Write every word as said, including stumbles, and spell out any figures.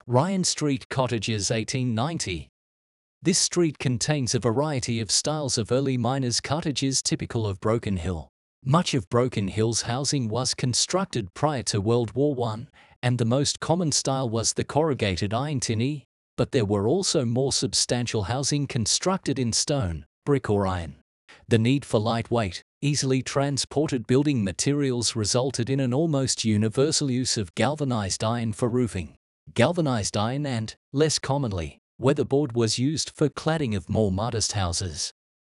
Ryan Street Cottages eighteen ninety. This street contains a variety of styles of early miners' cottages typical of Broken Hill. Much of Broken Hill's housing was constructed prior to World War One, and the most common style was the corrugated iron tin, but there were also more substantial housing constructed in stone, brick or iron. The need for lightweight, easily transported building materials resulted in an almost universal use of galvanized iron for roofing. Galvanized iron and, less commonly, weatherboard was used for cladding of more modest houses.